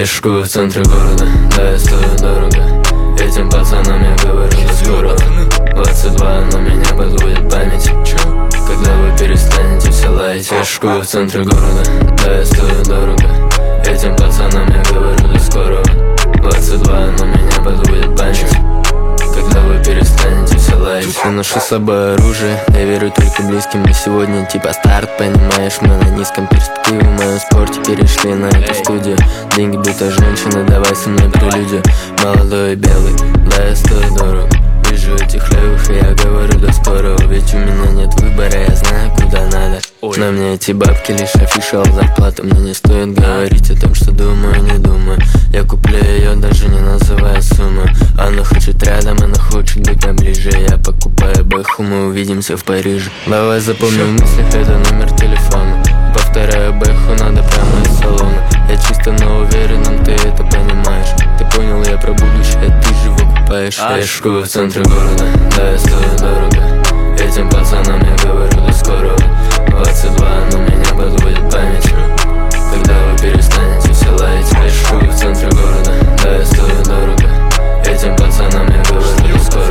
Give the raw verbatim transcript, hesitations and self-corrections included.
шкую в центре города, да, я стою дорого. Этим пацанам я говорю, да скоро. Двадцать два, но меня подводит память. Когда вы перестанете все лаять. Я шкую в центре города, да, я стою дорого. Этим пацанам я говорю, да скоро. Двадцать два, но меня подводит память. Когда вы перестанете все лаять. Я ношу с собой оружие, я верю только близким. И сегодня типа старт, понимаешь, мы на низком. Перспективы в моем спорте перешли на эту студию. Деньги будто женщина, давай со мной прелюдию. Молодой и белый, да, я стою дорого. Вижу этих левых, и я говорю, да скоро. Ведь у меня нет выбора, я знаю, куда надо. Ой. На мне эти бабки лишь офишал зарплата. Мне не стоит говорить о том, что думаю, не думаю. Я куплю ее, даже не называя сумму. Она хочет рядом, она хочет быть поближе. Я покупаю бэху, мы увидимся в Париже. Давай запомни в мыслях, это номер телефона. Повторяю бэху, надо прямо из салона. Я чисто, но уверенным, ты это понимаешь. Ты понял, я про будущее, ты же его купаешь. Я шкую в центре города, да, я стою дорого. Этим пацанам я говорю, да скоро. Двадцать два, но меня подводит память. Когда вы перестанете все лаять. Я шкую в центре города, да, я стою дорого. Этим пацанам я говорю, да скоро.